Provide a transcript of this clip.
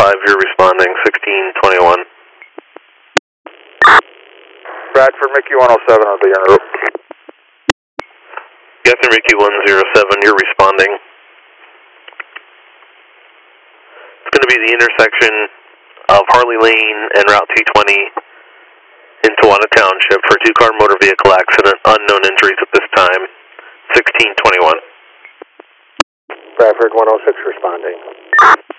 you're responding, 1621. Bradford, Mickey 107 on the en route. Captain Mickey 107, you're responding. It's going to be the intersection of Harley Lane and Route 220 in Tawana Township for a two-car motor vehicle accident. Unknown injuries at this time. 1621. Bradford 106 responding.